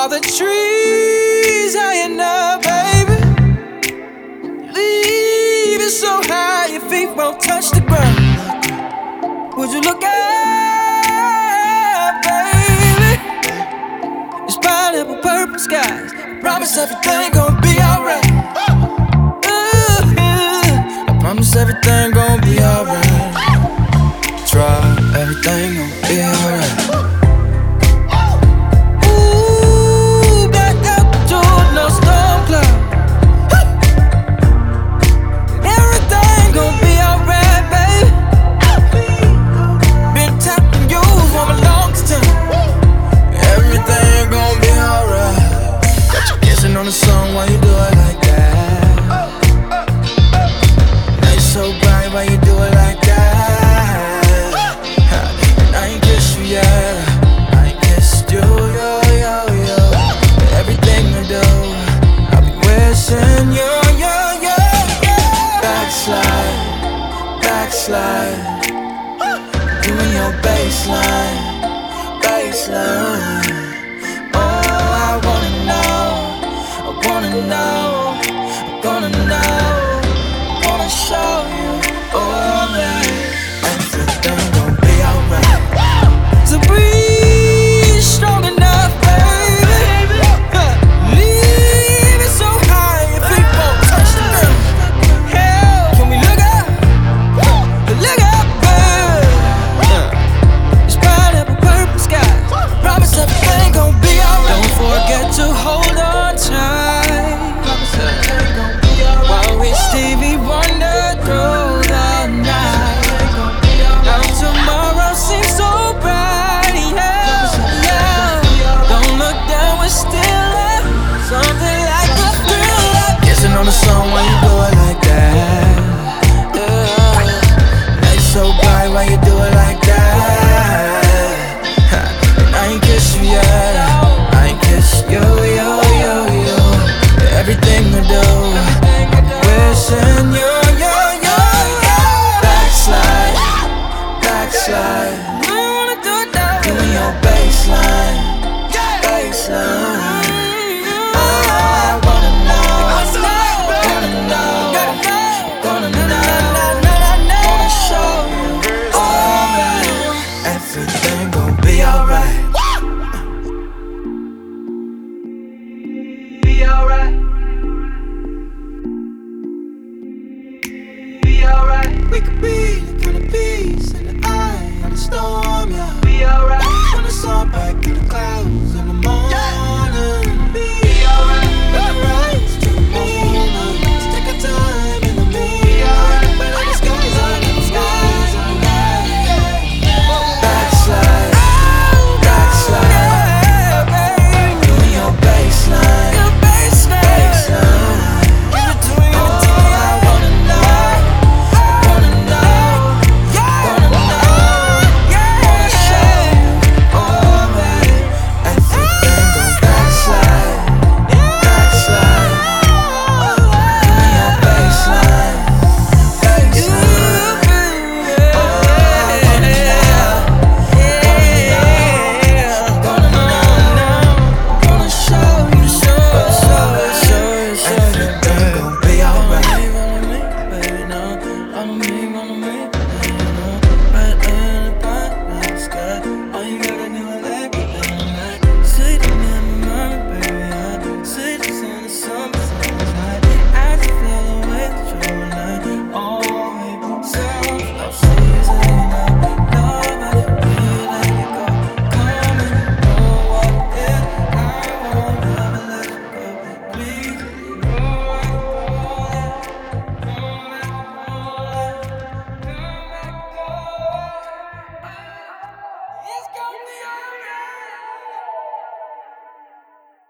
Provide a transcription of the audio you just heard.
All the trees hanging up, baby. Leave it so high your feet won't touch the ground. Would you look up, baby? It's pineapple purple skies. I promise everything gon' be alright. I promise everything gon' be alright. Try, everything gon' be alright. Ooh, black altitude, no storm cloud. Everything gon' be alright, baby. Been tapping you for a long time. Everything gon' be alright. Got you kissing on the song while you do it like that. Night so bright while you do it like that. And I ain't kissed you yet. I ain't kissed you, yo. Everything I do, I'll be wishing you, yo. Backslide, backslide. You and your baseline, baseline. Oh, I wanna know, I wanna know, I'm gonna know, I wanna show you, oh man, everything gon' be alright. The breeze strong enough, baby. Leave it so high your feet won't touch the ground. Hell, can we look up? Look up, baby. It's pineapple purple skies. Promise everything gon' be alright. Don't forget to hold on tight. Promise everything gon' be alright. While we Stevie Wonder through the night. Now tomorrow seems so bright, yeah. Don't look down, we're still up. Something like a thriller. Kissing on the song while you do it like that. Night so bright while you do it like that. And I ain't kissed you yet. I ain't kissed you, yo. Everything I do, wishing you, yo. Backslide, backslide. You wanna do it now? You and your baseline, baseline. I wanna know, wanna know, wanna show you, oh man, everything gon' be alright. Be alright. Be alright. We could be the kind of peace in the eye of the storm, yeah. Be alright. When the sun back in the clouds.